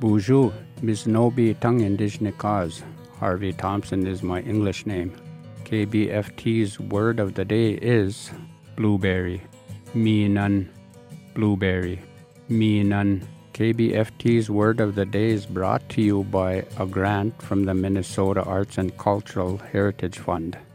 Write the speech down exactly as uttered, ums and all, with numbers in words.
Bonjour, Bisnobi Tung Indigenikaz. Harvey Thompson is my English name. K B F T's word of the day is blueberry. Miinan, blueberry. Miinan. K B F T's word of the day is brought to you by a grant from the Minnesota Arts and Cultural Heritage Fund.